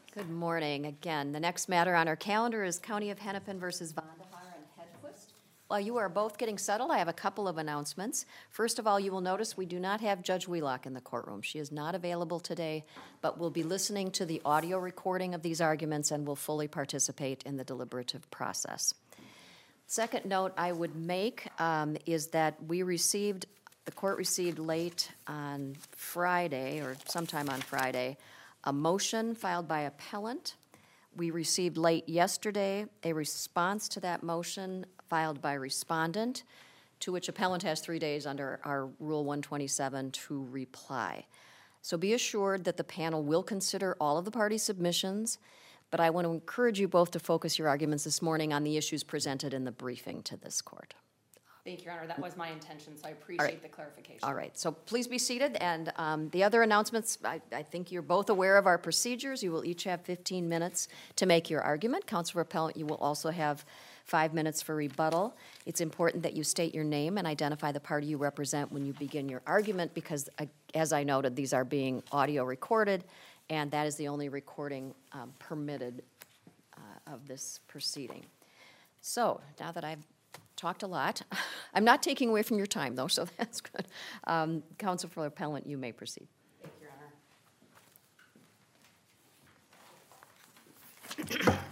Good morning. Again, the next matter on our calendar is County of Hennepin versus Vonderhaar and Hedquist. While you are both getting settled, I have a couple of announcements. First of all, you will notice we do not have Judge Wheelock in the courtroom. She is not available today, but will be listening to the audio recording of these arguments and will fully participate in the deliberative process. Second note I would make is that the court received late on Friday, or sometime on Friday, a motion filed by appellant. We received late yesterday a response to that motion filed by respondent, to which appellant has 3 days under our Rule 127 to reply. So be assured that the panel will consider all of the parties' submissions, but I want to encourage you both to focus your arguments this morning on the issues presented in the briefing to this court. Thank you, Your Honor. That was my intention, so I appreciate the clarification. All right, so please be seated, and the other announcements, I think you're both aware of our procedures. You will each have 15 minutes to make your argument. Counsel for appellant, you will also have 5 minutes for rebuttal. It's important that you state your name and identify the party you represent when you begin your argument because, as I noted, these are being audio recorded, and that is the only recording permitted of this proceeding. So, now that I've talked a lot. I'm not taking away from your time, though, so that's good. Counsel for appellant, you may proceed. Thank you, Your Honor.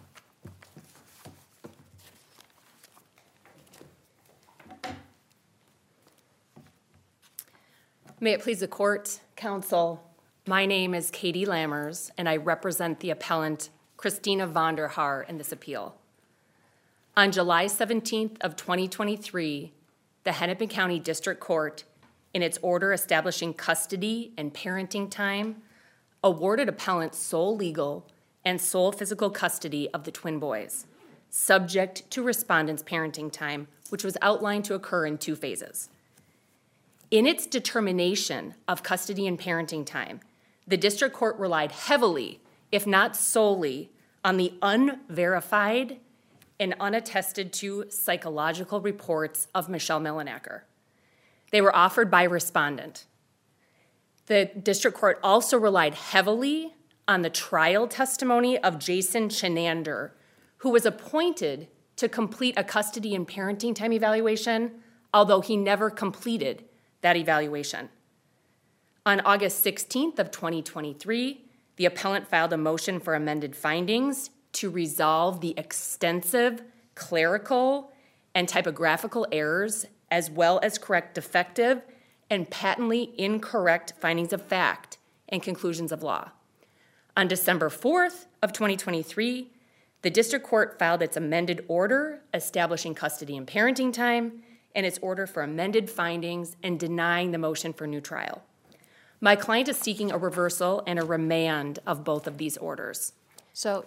May it please the court, counsel, my name is Katie Lammers, and I represent the appellant Christina Vonderhaar in this appeal. On July 17th of 2023, the Hennepin County District Court, in its order establishing custody and parenting time, awarded appellant sole legal and sole physical custody of the twin boys, subject to respondent's parenting time, which was outlined to occur in 2 phases. In its determination of custody and parenting time, the District Court relied heavily, if not solely, on the unverified and unattested to psychological reports of Michelle Millenacker. They were offered by respondent. The district court also relied heavily on the trial testimony of Jason Chenander, who was appointed to complete a custody and parenting time evaluation, although he never completed that evaluation. On August 16th of 2023, the appellant filed a motion for amended findings to resolve the extensive clerical and typographical errors, as well as correct defective and patently incorrect findings of fact and conclusions of law. On December 4th of 2023, the district court filed its amended order establishing custody and parenting time and its order for amended findings and denying the motion for new trial. My client is seeking a reversal and a remand of both of these orders. So,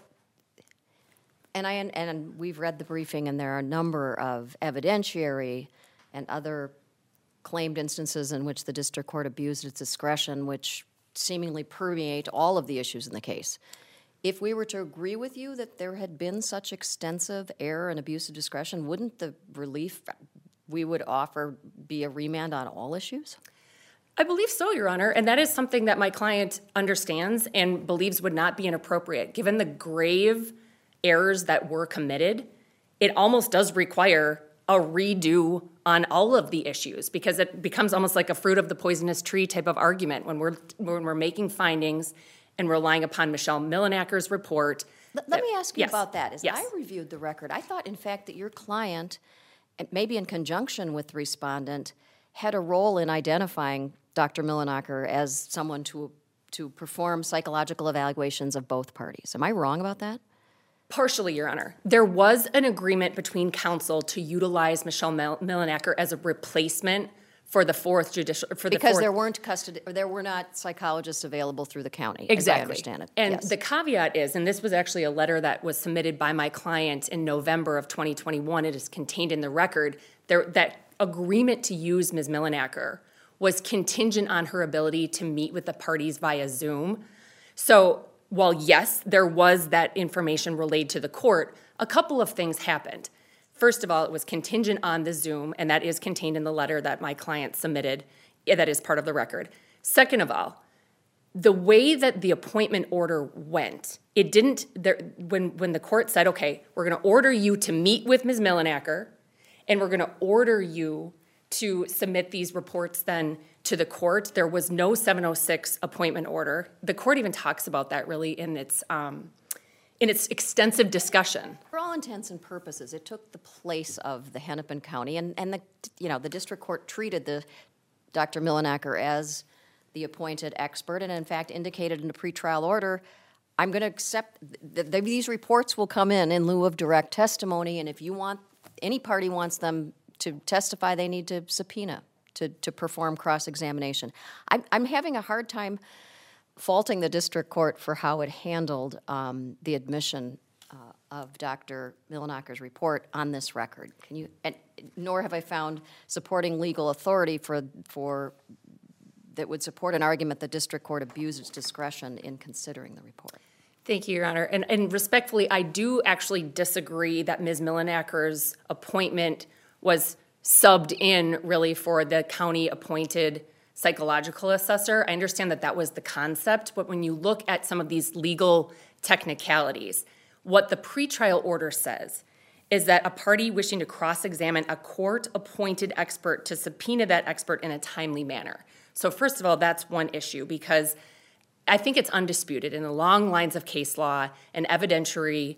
and we've read the briefing, and there are a number of evidentiary and other claimed instances in which the district court abused its discretion, which seemingly permeate all of the issues in the case. If we were to agree with you that there had been such extensive error and abuse of discretion, wouldn't the relief we would offer be a remand on all issues? I believe so, Your Honor, and that is something that my client understands and believes would not be inappropriate. Given the grave errors that were committed, it almost does require a redo on all of the issues because it becomes almost like a fruit of the poisonous tree type of argument when we're making findings and relying upon Michelle Millenacker's report. Let me ask you about that. As Yes. I reviewed the record, I thought, in fact, that your client, maybe in conjunction with the respondent, had a role in identifying Dr. Millenacker as someone to perform psychological evaluations of both parties. Am I wrong about that? Partially, Your Honor. There was an agreement between counsel to utilize Michelle Millenacker as a replacement for the fourth judicial Because there weren't custody, or there were not psychologists available through the county. Exactly. As I understand it. And yes. The caveat is, and this was actually a letter that was submitted by my client in November of 2021. It is contained in the record. That agreement to use Ms. Millenacker was contingent on her ability to meet with the parties via Zoom. So while, yes, there was that information relayed to the court, a couple of things happened. First of all, it was contingent on the Zoom, and that is contained in the letter that my client submitted. That is part of the record. Second of all, the way that the appointment order went, it didn't, when the court said, okay, we're going to order you to meet with Ms. Millenacker, and we're going to order you to submit these reports then to the court, there was no 706 appointment order. The court even talks about that really in its extensive discussion. For all intents and purposes, it took the place of the Hennepin County, and the district court treated Dr. Millenacker as the appointed expert, and in fact indicated in the pretrial order, I'm going to accept, these reports will come in lieu of direct testimony, and if any party wants them to testify, they need to subpoena to perform cross-examination. I'm having a hard time faulting the district court for how it handled the admission of Dr. Millenacker's report on this record. Nor have I found supporting legal authority for that would support an argument the district court abused its discretion in considering the report. Thank you, Your Honor. And respectfully, I do actually disagree that Ms. Millenacker's appointment was subbed in really for the county-appointed psychological assessor. I understand that that was the concept, but when you look at some of these legal technicalities, what the pretrial order says is that a party wishing to cross-examine a court-appointed expert to subpoena that expert in a timely manner. So first of all, that's one issue, because I think it's undisputed in the long lines of case law and evidentiary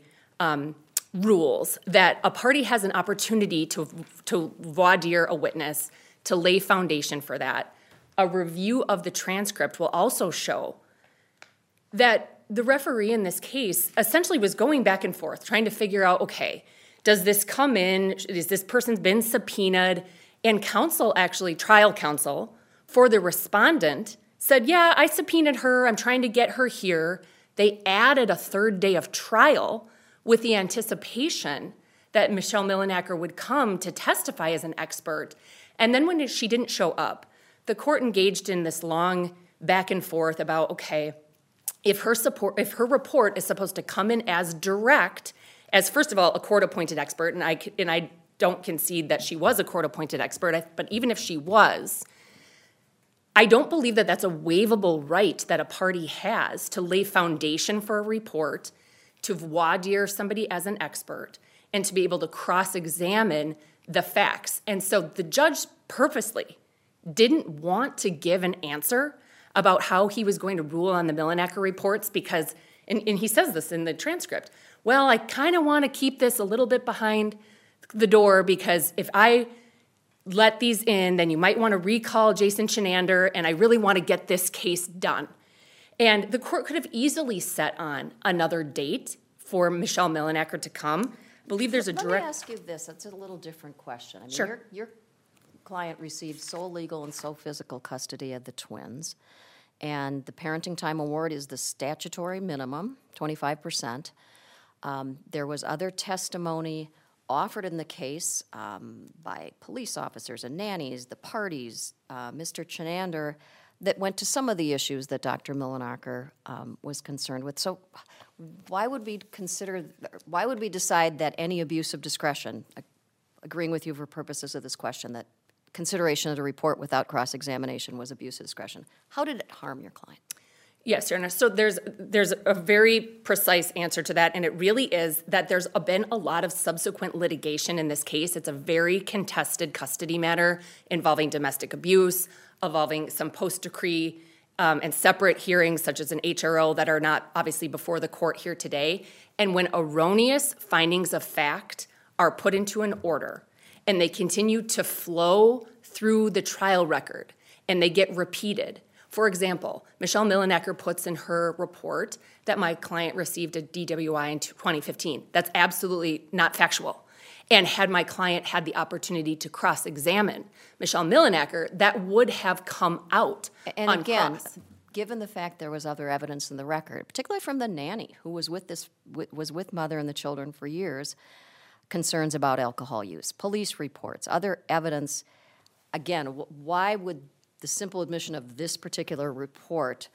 rules that a party has an opportunity to voir dire a witness, to lay foundation for that. A review of the transcript will also show that the referee in this case essentially was going back and forth, trying to figure out, okay, does this come in? Is this person been subpoenaed? And counsel, actually, trial counsel, for the respondent said, yeah, I subpoenaed her. I'm trying to get her here. They added a third day of trial with the anticipation that Michelle Millenacker would come to testify as an expert. And then when she didn't show up, the court engaged in this long back and forth about, okay, if her report is supposed to come in as direct as, first of all, a court-appointed expert, and I don't concede that she was a court-appointed expert, but even if she was, I don't believe that that's a waivable right that a party has to lay foundation for a report, to voir dire somebody as an expert, and to be able to cross-examine the facts. And so the judge purposely didn't want to give an answer about how he was going to rule on the Millenacker reports because, and he says this in the transcript, well, I kind of want to keep this a little bit behind the door because if I let these in, then you might want to recall Jason Chenander, and I really want to get this case done. And the court could have easily set on another date for Michelle Millenacker to come. I believe there's a direct... Let me ask you this. It's a little different question. I mean, Sure. Your client received sole legal and sole physical custody of the twins, and the parenting time award is the statutory minimum, 25%. There was other testimony offered in the case by police officers and nannies, the parties, Mr. Chenander, that went to some of the issues that Dr. Millenacker was concerned with. So why would we decide that any abuse of discretion, agreeing with you for purposes of this question, that consideration of the report without cross-examination was abuse of discretion? How did it harm your client? Yes, Your Honor. So there's a very precise answer to that, and it really is that there's been a lot of subsequent litigation in this case. It's a very contested custody matter involving domestic abuse, involving some post-decree and separate hearings such as an HRO that are not obviously before the court here today. And when erroneous findings of fact are put into an order and they continue to flow through the trial record and they get repeated. For example, Michelle Millenacker puts in her report that my client received a DWI in 2015. That's absolutely not factual. And had my client had the opportunity to cross-examine Michelle Millenacker, that would have come out And on again, cross. given the fact there was other evidence in the record, particularly from the nanny who was with mother and the children for years, concerns about alcohol use, police reports, other evidence, again, why would the simple admission of this particular report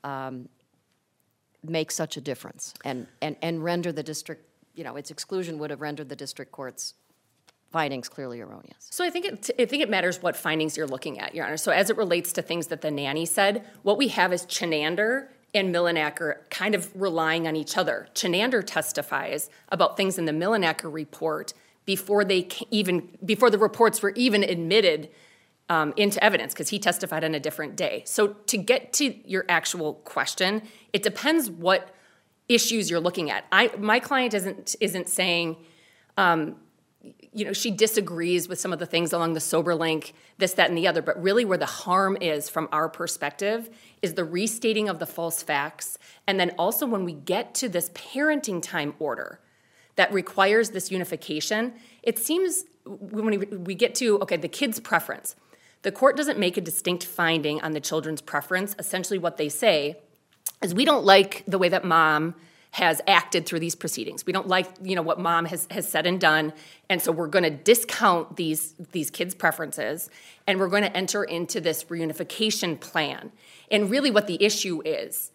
make such a difference and render the district, its exclusion would have rendered the district court's findings clearly erroneous? So I think it matters what findings you're looking at, Your Honor. So as it relates to things that the nanny said, what we have is Chinander and Millenacker kind of relying on each other. Chinander testifies about things in the Millenacker report before the reports were even admitted into evidence, because he testified on a different day. So to get to your actual question, it depends what issues you're looking at. My client isn't saying, she disagrees with some of the things along the sober link, this, that, and the other, but really where the harm is from our perspective is the restating of the false facts. And then also when we get to this parenting time order that requires this unification, it seems when we get to, the kid's preference, the court doesn't make a distinct finding on the children's preference. Essentially what they say is, we don't like the way that mom has acted through these proceedings. We don't like, what mom has said and done, and so we're going to discount these kids' preferences, and we're going to enter into this reunification plan. And really what the issue is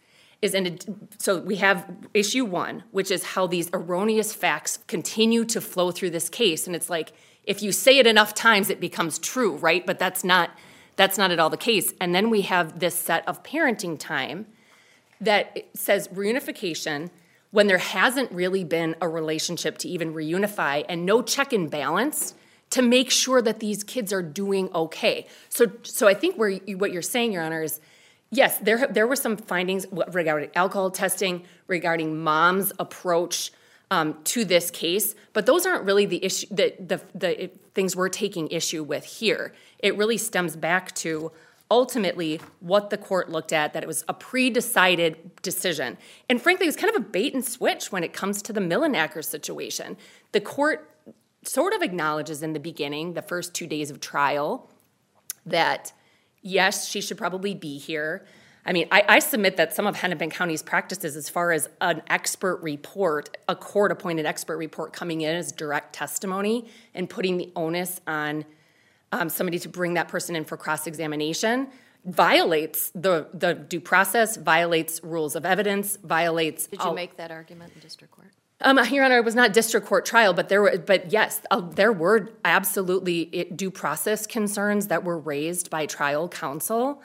so we have issue one, which is how these erroneous facts continue to flow through this case. And it's like, if you say it enough times, it becomes true, right? But that's not at all the case. And then we have this set of parenting time that says reunification when there hasn't really been a relationship to even reunify, and no check and balance to make sure that these kids are doing okay. So I think what you're saying, Your Honor, is yes, there were some findings regarding alcohol testing, regarding mom's approach to this case, but those aren't really the issue, the things we're taking issue with here. It really stems back to ultimately what the court looked at, that it was a pre-decided decision. And frankly, it was kind of a bait and switch when it comes to the Millenacker situation. The court sort of acknowledges in the beginning, the first 2 days of trial, that yes, she should probably be here. I mean, I submit that some of Hennepin County's practices as far as an expert report, a court-appointed expert report coming in as direct testimony and putting the onus on somebody to bring that person in for cross-examination violates the due process, violates rules of evidence, violates... Did you make that argument in district court? Your Honor, it was not district court trial, but yes, there were absolutely due process concerns that were raised by trial counsel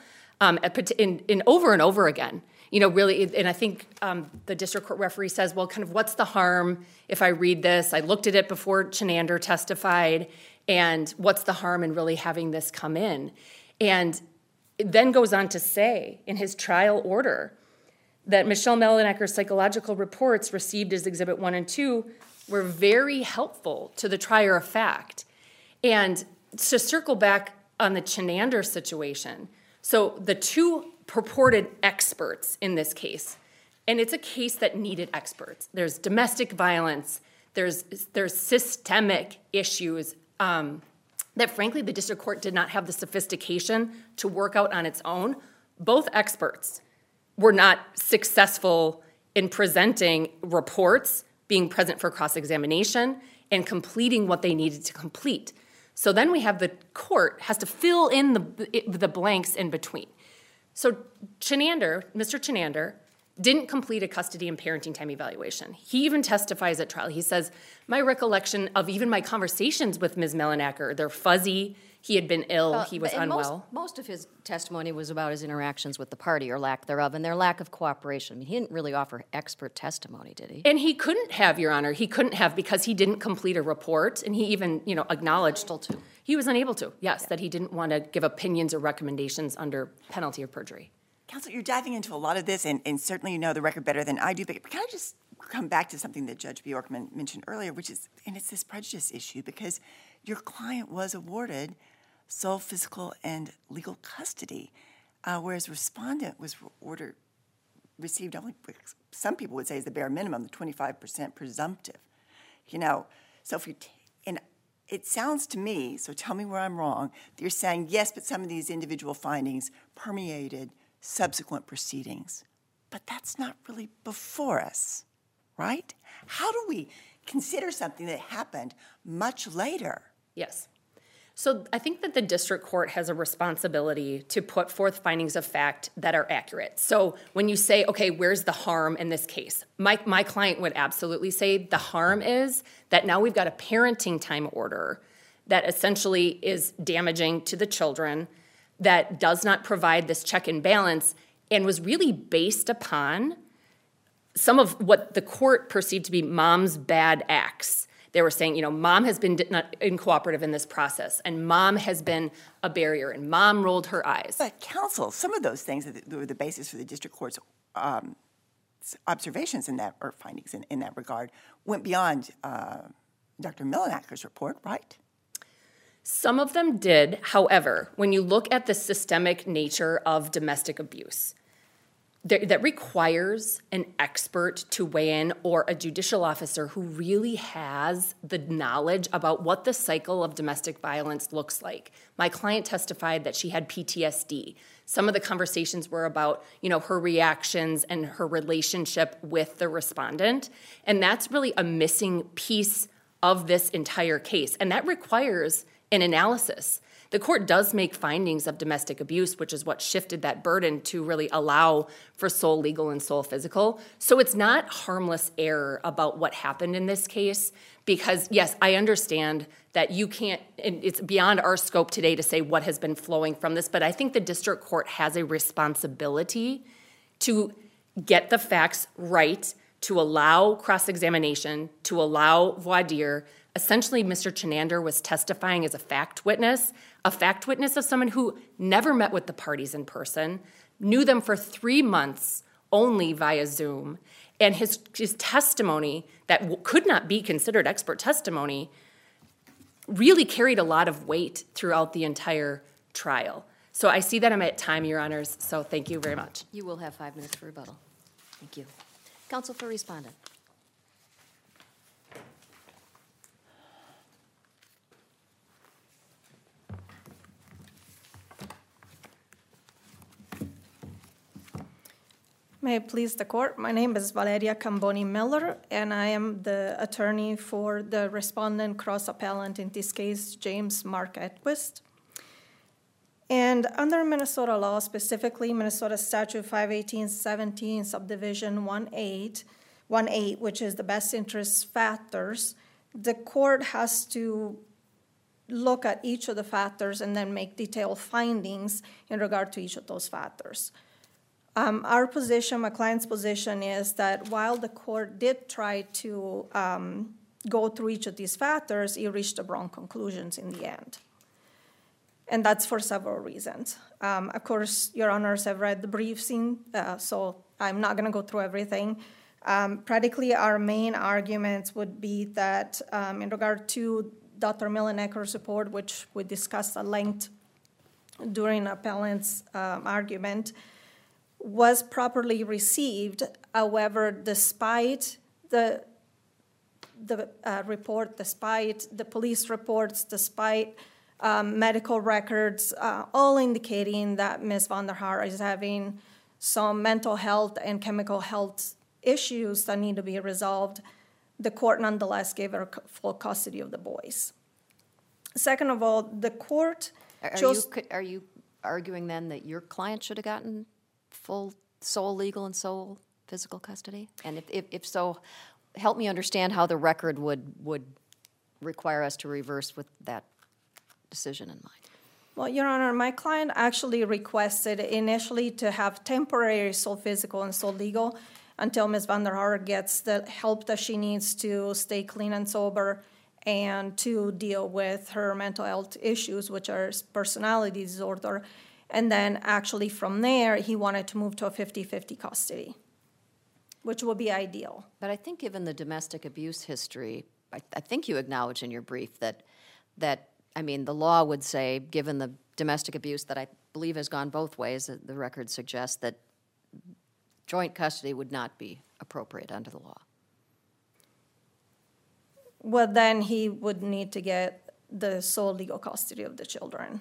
in over and over again. Really, and I think the district court referee says, well, kind of what's the harm if I read this? I looked at it before Chinander testified, and what's the harm in really having this come in? And it then goes on to say in his trial order that Michelle Mellenecker's psychological reports received as Exhibit 1 and 2 were very helpful to the trier of fact. And to circle back on the Chinander situation, so the two purported experts in this case, and it's a case that needed experts. There's domestic violence, there's systemic issues that frankly the district court did not have the sophistication to work out on its own. Both experts were not successful in presenting reports, being present for cross-examination, and completing what they needed to complete. So then we have the court has to fill in the blanks in between. So Mr. Chinander, didn't complete a custody and parenting time evaluation. He even testifies at trial. He says, my recollection of even my conversations with Ms. Mellenacker, they're fuzzy. He had been ill. He was unwell. Most of his testimony was about his interactions with the party or lack thereof and their lack of cooperation. I mean, he didn't really offer expert testimony, did he? And he couldn't have, Your Honor. He couldn't have because he didn't complete a report, and he even, acknowledged he was unable to, that he didn't want to give opinions or recommendations under penalty of perjury. Counsel, you're diving into a lot of this, and certainly you know the record better than I do, but can I just come back to something that Judge Bjorkman mentioned earlier, which is, and it's this prejudice issue, because your client was awarded sole physical and legal custody, whereas respondent was received only, some people would say is the bare minimum, the 25% presumptive. So if you, and it sounds to me, so tell me where I'm wrong, that you're saying, yes, but some of these individual findings permeated subsequent proceedings. But that's not really before us, right? How do we consider something that happened much later? Yes. So I think that the district court has a responsibility to put forth findings of fact that are accurate. So when you say, okay, where's the harm in this case? My client would absolutely say the harm is that now we've got a parenting time order that essentially is damaging to the children, that does not provide this check and balance, and was really based upon some of what the court perceived to be mom's bad acts. They were saying, mom has been not uncooperative in this process, and mom has been a barrier, and mom rolled her eyes. But counsel, some of those things that were the basis for the district court's observations in that, or findings in that regard, went beyond Dr. Millenacher's report, right? Some of them did. However, when you look at the systemic nature of domestic abuse, that requires an expert to weigh in, or a judicial officer who really has the knowledge about what the cycle of domestic violence looks like. My client testified that she had PTSD. Some of the conversations were about, her reactions and her relationship with the respondent. And that's really a missing piece of this entire case. And that requires an analysis. The court does make findings of domestic abuse, which is what shifted that burden to really allow for sole legal and sole physical. So it's not harmless error about what happened in this case, because yes, I understand that you can't, and it's beyond our scope today to say what has been flowing from this, but I think the district court has a responsibility to get the facts right, to allow cross-examination, to allow voir dire. Essentially, Mr. Chenander was testifying as a fact witness of someone who never met with the parties in person, knew them for 3 months only via Zoom, and his testimony that could not be considered expert testimony really carried a lot of weight throughout the entire trial. So I see that I'm at time, Your Honors, so thank you very much. You will have 5 minutes for rebuttal. Thank you. Counsel for respondent. May it please the court, my name is Valeria Camboni Miller, and I am the attorney for the respondent cross-appellant in this case, James Mark Edquist. And under Minnesota law, specifically Minnesota Statute 518-17, subdivision 1.8, which is the best interest factors, the court has to look at each of the factors and then make detailed findings in regard to each of those factors. Our position, my client's position, is that while the court did try to go through each of these factors, it reached the wrong conclusions in the end. And that's for several reasons. Of course, Your Honors have read the briefing, so I'm not going to go through everything. Practically, our main arguments would be that in regard to Dr. Millenacher's report, which we discussed at length during appellant's argument, was properly received. However, despite the report, despite the police reports, despite medical records, all indicating that Ms. Van der Haar is having some mental health and chemical health issues that need to be resolved, the court nonetheless gave her full custody of the boys. Second of all, the court chose... Are you arguing then that your client should have gotten full sole legal and sole physical custody? And if so, help me understand how the record would require us to reverse with that decision in mind. Well, Your Honor, my client actually requested initially to have temporary sole physical and sole legal until Ms. Van der Haar gets the help that she needs to stay clean and sober and to deal with her mental health issues, which are personality disorder. And then actually from there, he wanted to move to a 50-50 custody, which would be ideal. But I think given the domestic abuse history, I think you acknowledge in your brief that the law would say, given the domestic abuse that I believe has gone both ways, the record suggests that joint custody would not be appropriate under the law. Well, then he would need to get the sole legal custody of the children.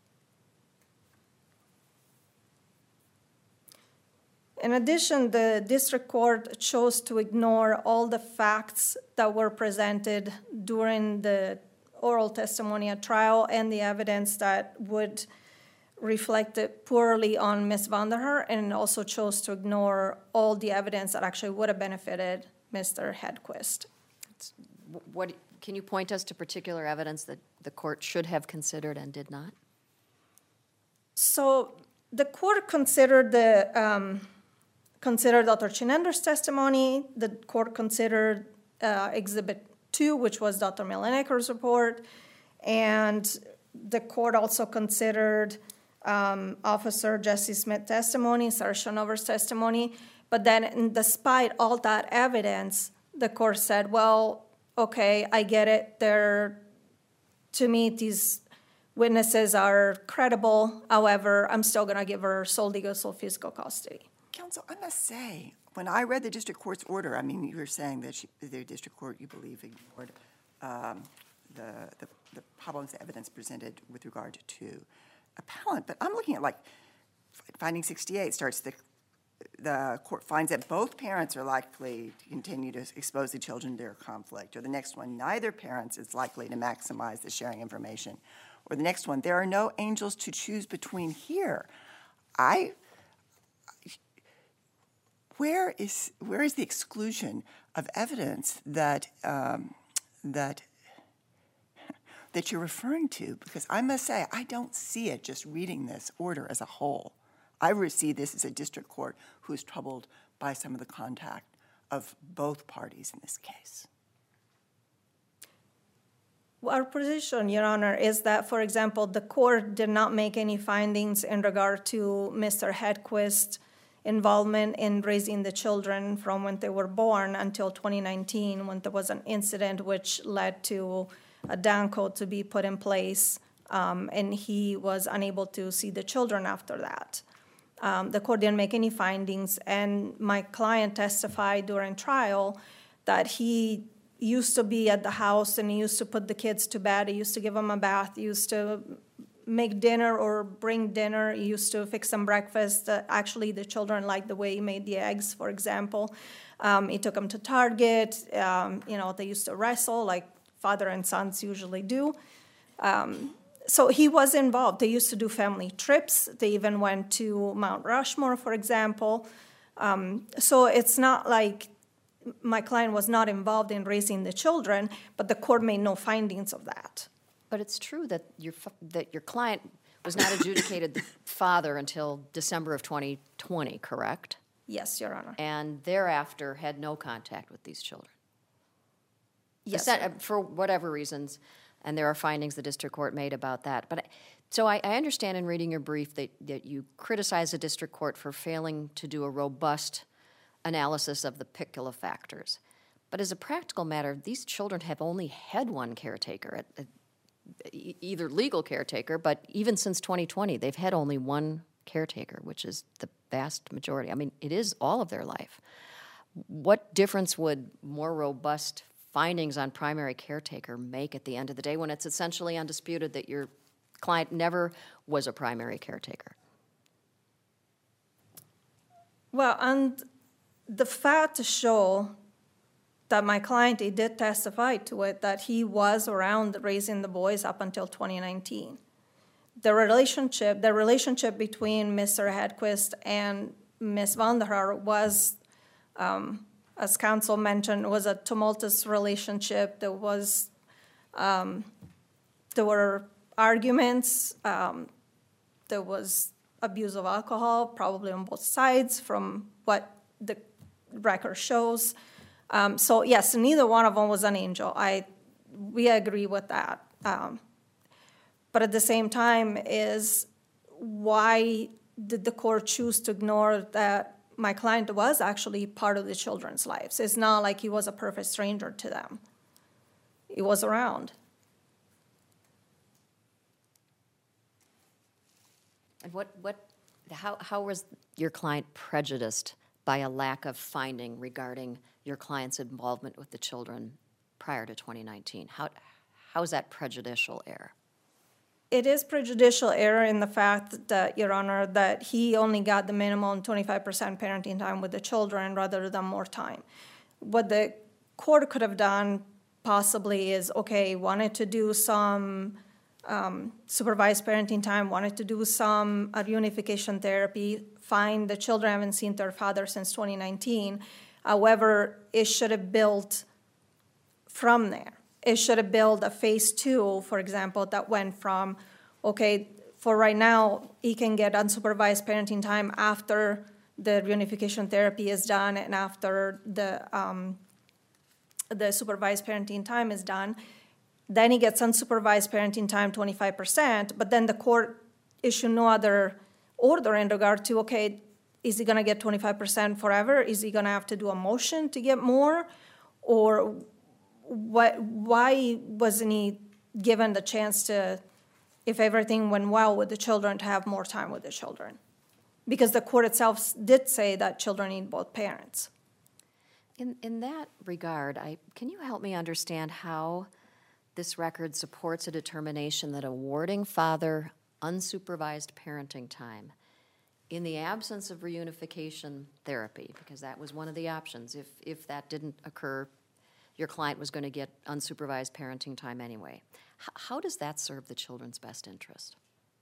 In addition, the district court chose to ignore all the facts that were presented during the oral testimony at trial and the evidence that would reflect it poorly on Ms. Van der Haar, and also chose to ignore all the evidence that actually would have benefited Mr. Hedquist. Can you point us to particular evidence that the court should have considered and did not? So the court considered considered Dr. Chinender's testimony. The court considered Exhibit 2, which was Dr. Millenaker's report, and the court also considered Officer Jesse Smith's testimony, Sergeant Shonover's testimony. But then, despite all that evidence, the court said, well, okay, I get it. To me, these witnesses are credible. However, I'm still going to give her sole legal, sole physical custody. Counsel, I must say, when I read the district court's order, I mean, you were saying that the district court, you believe, ignored the problems, the evidence presented with regard to appellant. But I'm looking at, like, finding 68 starts, the court finds that both parents are likely to continue to expose the children to their conflict. Or the next one, neither parent is likely to maximize the sharing information. Or the next one, there are no angels to choose between here. Where is the exclusion of evidence that you're referring to? Because I must say, I don't see it just reading this order as a whole. I see this as a district court who is troubled by some of the contact of both parties in this case. Our position, Your Honor, is that, for example, the court did not make any findings in regard to Mr. Hedquist's involvement in raising the children from when they were born until 2019, when there was an incident which led to a down code to be put in place, and he was unable to see the children after that. The court didn't make any findings, and my client testified during trial that he used to be at the house and he used to put the kids to bed, he used to give them a bath, he used to make dinner or bring dinner, he used to fix some breakfast. Actually, the children liked the way he made the eggs, for example. He took them to Target. They used to wrestle like father and sons usually do. So he was involved. They used to do family trips. They even went to Mount Rushmore, for example. So it's not like my client was not involved in raising the children, but the court made no findings of that. But it's true that your client was not adjudicated the father until December of 2020, correct? Yes, Your Honor. And thereafter had no contact with these children. Yes. For whatever reasons, and there are findings the district court made about that. But so I understand in reading your brief that you criticize the district court for failing to do a robust analysis of the particular factors. But as a practical matter, these children have only had one caretaker, either legal caretaker, but even since 2020, they've had only one caretaker, which is the vast majority. I mean, it is all of their life. What difference would more robust findings on primary caretaker make at the end of the day when it's essentially undisputed that your client never was a primary caretaker? Well, and the fact show that my client, he did testify to it, that he was around raising the boys up until 2019. The relationship between Mr. Hedquist and Ms. Vanderhaar was, as counsel mentioned, was a tumultuous relationship. There were arguments. There was abuse of alcohol, probably on both sides, from what the record shows. So yes, neither one of them was an angel. We agree with that. But at the same time, is why did the court choose to ignore that my client was actually part of the children's lives? It's not like he was a perfect stranger to them. He was around. And how was your client prejudiced by a lack of finding regarding your client's involvement with the children prior to 2019? How is that prejudicial error? It is prejudicial error in the fact that, Your Honor, that he only got the minimum 25% parenting time with the children rather than more time. What the court could have done possibly is, okay, wanted to do some supervised parenting time, wanted to do some reunification therapy, fine, the children haven't seen their father since 2019. However, it should have built from there. it should have built a phase 2, for example, that went from, okay, for right now, he can get unsupervised parenting time after the reunification therapy is done and after the supervised parenting time is done. Then he gets unsupervised parenting time 25%, but then the court issue no other order in regard to, okay, is he gonna get 25% forever? Is he gonna have to do a motion to get more? Or why wasn't he given the chance to, if everything went well with the children, to have more time with the children? Because the court itself did say that children need both parents. In that regard, can you help me understand how this record supports a determination that awarding father unsupervised parenting time in the absence of reunification therapy, because that was one of the options, if that didn't occur, your client was going to get unsupervised parenting time anyway. How does that serve the children's best interest?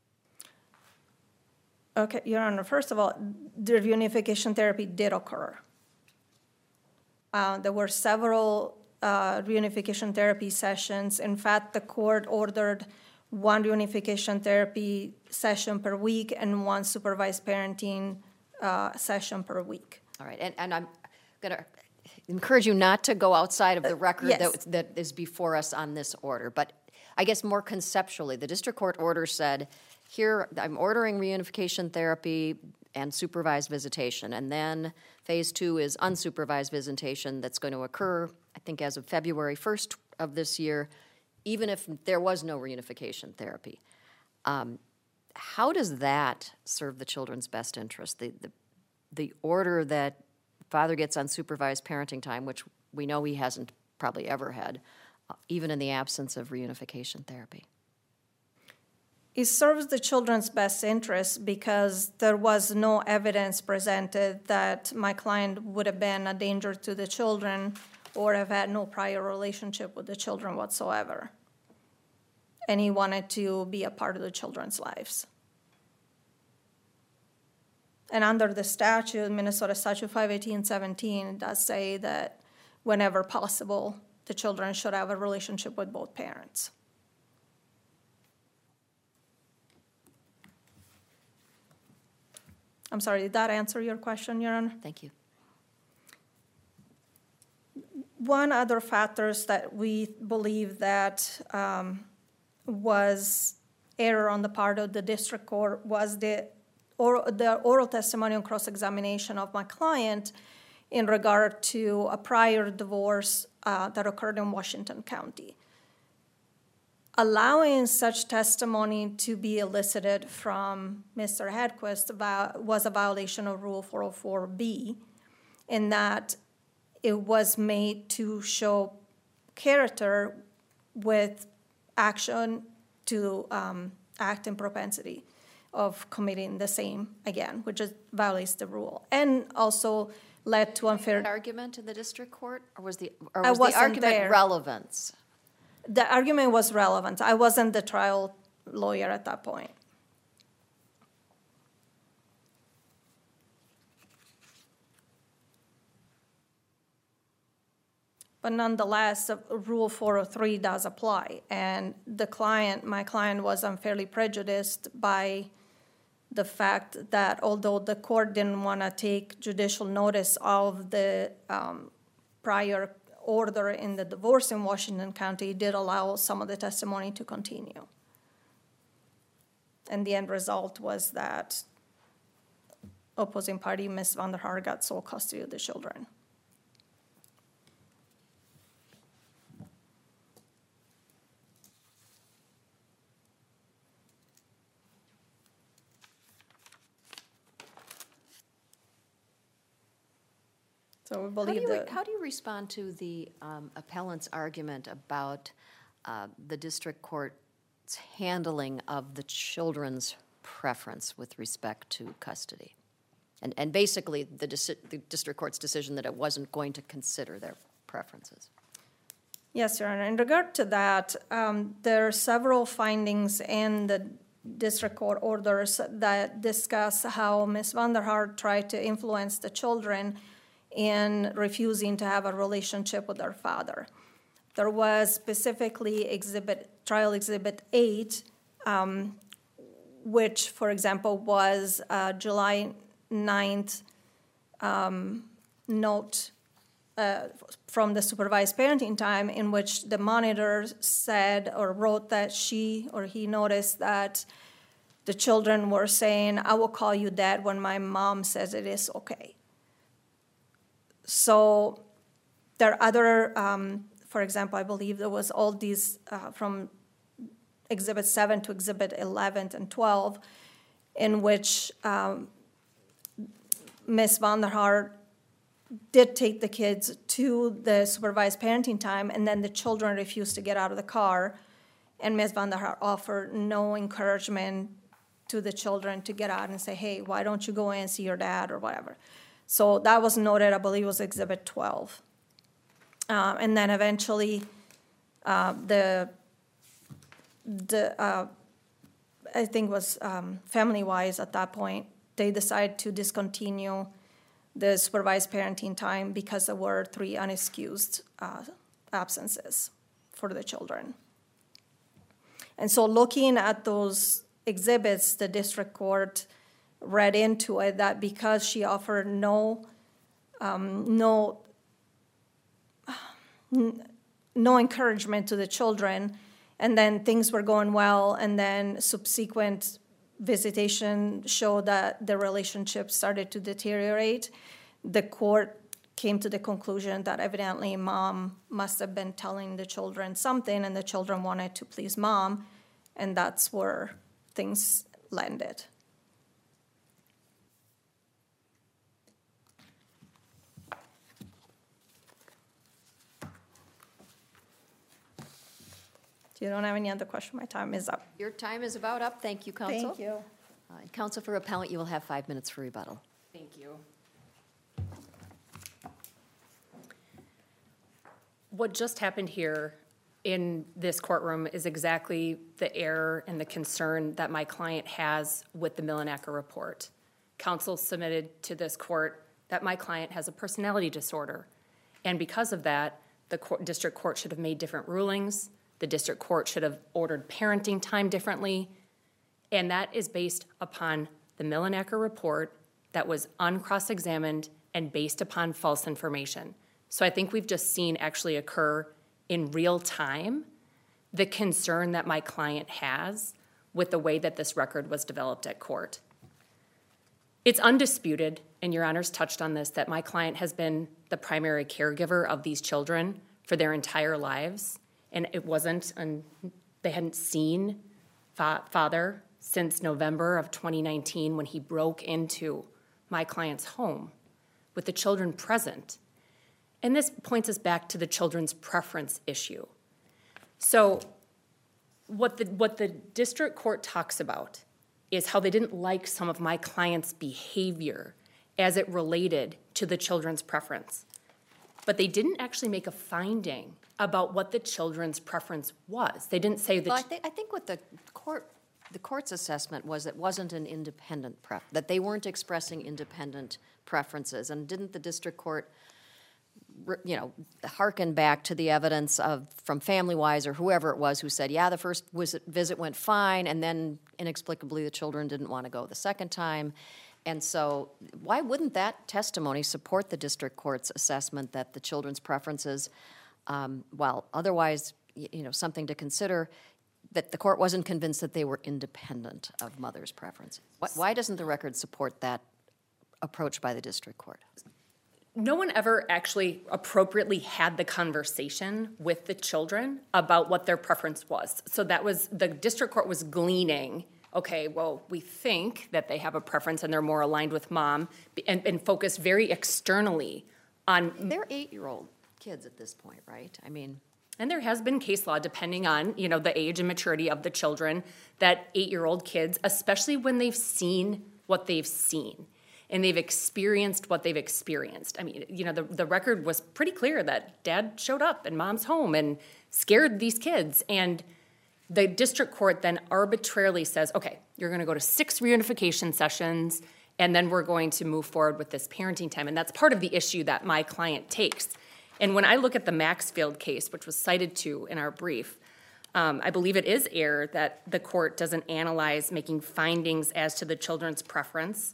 Okay, Your Honor, first of all, the reunification therapy did occur. There were several reunification therapy sessions. In fact, the court ordered one reunification therapy session per week and one supervised parenting session per week. All right, and I'm going to encourage you not to go outside of the record Yes. that is before us on this order, but I guess more conceptually, the district court order said, here, I'm ordering reunification therapy and supervised visitation, and then phase 2 is unsupervised visitation that's going to occur, I think, as of February 1st of this year, even if there was no reunification therapy. How does that serve the children's best interest? The order that father gets unsupervised parenting time, which we know he hasn't probably ever had, even in the absence of reunification therapy. It serves the children's best interest because there was no evidence presented that my client would have been a danger to the children or have had no prior relationship with the children whatsoever. And he wanted to be a part of the children's lives. And under the statute, Minnesota Statute 518-17, it does say that whenever possible, the children should have a relationship with both parents. I'm sorry, did that answer your question, Your Honor? Thank you. One other factors that we believe that was error on the part of the district court was the oral testimony on cross-examination of my client in regard to a prior divorce that occurred in Washington County. Allowing such testimony to be elicited from Mr. Hedquist was a violation of Rule 404B in that it was made to show character with action to act in propensity of committing the same again, which violates the rule, and also led to unfair. An argument in the district court, or was the wasn't argument there. relevance? The argument was relevant. I wasn't the trial lawyer at that point. But nonetheless, Rule 403 does apply, and my client was unfairly prejudiced by the fact that although the court didn't want to take judicial notice of the prior order in the divorce in Washington County, it did allow some of the testimony to continue. And the end result was that opposing party, Ms. Vanderhaar, got sole custody of the children. So we believe that. How do you respond to the appellant's argument about the district court's handling of the children's preference with respect to custody? And basically, the district court's decision that it wasn't going to consider their preferences. Yes, Your Honor. In regard to that, there are several findings in the district court orders that discuss how Ms. Vanderhaar tried to influence the children in refusing to have a relationship with their father. there was specifically trial exhibit 8, which, for example, was July 9th note from the supervised parenting time, in which the monitor said or wrote that she or he noticed that the children were saying, "I will call you dad when my mom says it is okay." So there are other, for example, I believe there was all these from Exhibit 7 to Exhibit 11 and 12, in which Ms. Van der Haar did take the kids to the supervised parenting time, and then the children refused to get out of the car, and Ms. Van der Haar offered no encouragement to the children to get out and say, "Hey, why don't you go in and see your dad," or whatever. So that was noted, I believe it was Exhibit 12. And then eventually, I think it was Family-Wise at that point, they decided to discontinue the supervised parenting time because there were 3 unexcused absences for the children. And so looking at those exhibits, the district court read into it that because she offered no encouragement to the children, and then things were going well, and then subsequent visitation showed that the relationship started to deteriorate, the court came to the conclusion that evidently mom must have been telling the children something, and the children wanted to please mom, and that's where things landed. If you don't have any other question, my time is up. Your time is about up. Thank you, counsel. Thank you. Counsel for appellant, you will have 5 minutes for rebuttal. Thank you. What just happened here in this courtroom is exactly the error and the concern that my client has with the Millinacker report. Counsel submitted to this court that my client has a personality disorder, and because of that, the district court should have made different rulings. The district court should have ordered parenting time differently, and that is based upon the Millinacker report that was uncross-examined and based upon false information. So I think we've just seen actually occur in real time the concern that my client has with the way that this record was developed at court. It's undisputed, and Your Honors touched on this, that my client has been the primary caregiver of these children for their entire lives, and it wasn't, and they hadn't seen father since November of 2019 when he broke into my client's home with the children present. And this points us back to the children's preference issue. So what the district court talks about is how they didn't like some of my client's behavior as it related to the children's preference. But they didn't actually make a finding about what the children's preference was. They didn't say that. Well, I think what the court's assessment was it wasn't an independent that they weren't expressing independent preferences. And didn't the district court, hearken back to the evidence from Family-Wise or whoever it was who said, yeah, the first visit went fine, and then inexplicably the children didn't want to go the second time. And so why wouldn't that testimony support the district court's assessment that the children's preferences, while otherwise, something to consider, that the court wasn't convinced that they were independent of mother's preferences? Why doesn't the record support that approach by the district court? No one ever actually appropriately had the conversation with the children about what their preference was. So the district court was gleaning, okay, well, we think that they have a preference and they're more aligned with mom, and focused very externally on. They're 8-year-old kids at this point, right? And there has been case law, depending on, the age and maturity of the children, that 8-year-old kids, especially when they've seen what they've seen and they've experienced what they've experienced. The record was pretty clear that dad showed up in mom's home and scared these kids. And the district court then arbitrarily says, okay, you're going to go to 6 reunification sessions, and then we're going to move forward with this parenting time. And that's part of the issue that my client takes. And when I look at the Maxfield case, which was cited to in our brief, I believe it is error that the court doesn't analyze making findings as to the children's preference.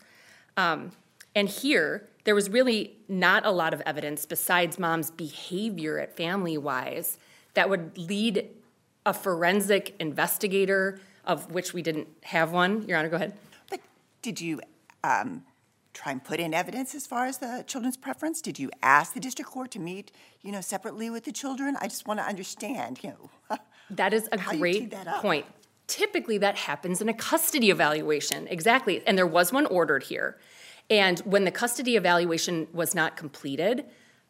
And here, there was really not a lot of evidence besides mom's behavior at Family Wise that would lead a forensic investigator, of which we didn't have one. Your Honor, go ahead. But did you try and put in evidence as far as the children's preference? Did you ask the district court to meet, separately with the children? I just want to understand, That is a how you great teed that up. point. Typically, that happens in a custody evaluation. Exactly. And there was one ordered here. And when the custody evaluation was not completed,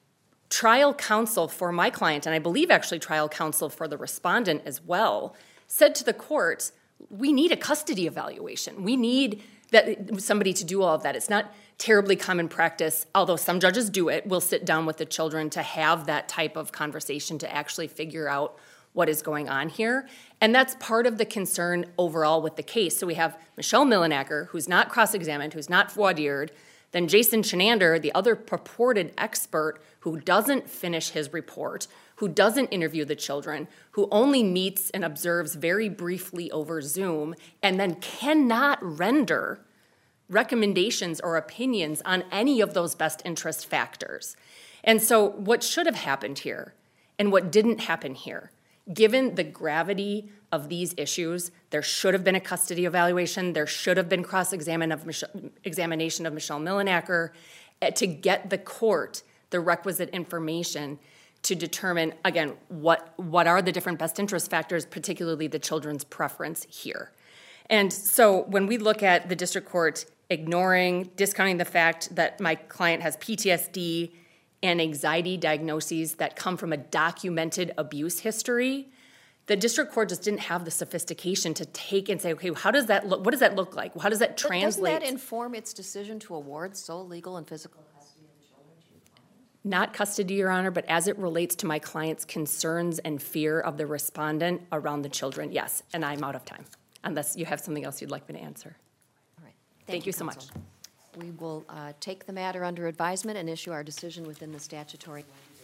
trial counsel for my client, and I believe actually trial counsel for the respondent as well, said to the court, we need a custody evaluation. We need somebody to do all of that. It's not terribly common practice, although some judges do it. We'll sit down with the children to have that type of conversation to actually figure out what is going on here. And that's part of the concern overall with the case. So we have Michelle Millenacker, who's not cross-examined, who's not voir dired, then Jason Chenander, the other purported expert who doesn't finish his report, who doesn't interview the children, who only meets and observes very briefly over Zoom, and then cannot render recommendations or opinions on any of those best interest factors. And so what should have happened here and what didn't happen here, given the gravity of these issues, there should have been a custody evaluation, there should have been cross-examination of Michelle Millenacker to get the court the requisite information to determine, again, what are the different best interest factors, particularly the children's preference here. And so when we look at the district court discounting the fact that my client has PTSD and anxiety diagnoses that come from a documented abuse history, the district court just didn't have the sophistication to take and say, okay, how does that look? What does that look like? How does that translate? Doesn't that inform its decision to award sole legal and physical custody of the children to your client? Not custody, Your Honor, but as it relates to my client's concerns and fear of the respondent around the children, yes. And I'm out of time, unless you have something else you'd like me to answer. All right. Thank you so much. counsel. We will take the matter under advisement and issue our decision within the statutory